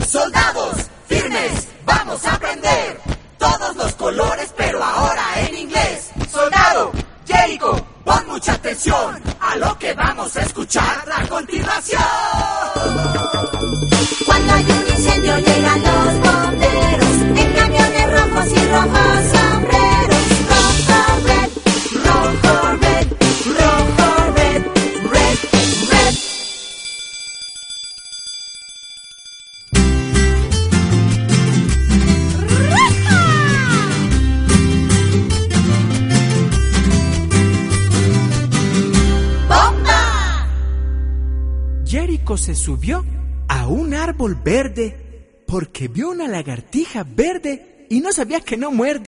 Soldados, firmes, vamos a aprender todos los colores, pero ahora en inglés. Soldado, Jericho, pon mucha atención a lo que vamos a escuchar a continuación. Cuando hay un incendio llegan los bomberos en camiones rojos y rojos sombreros. Rojo, red, rojo, red, rojo, red, red, red. ¡Bomba! Jericho se subió a un árbol verde porque vio una lagartija verde y no sabía que no muerde.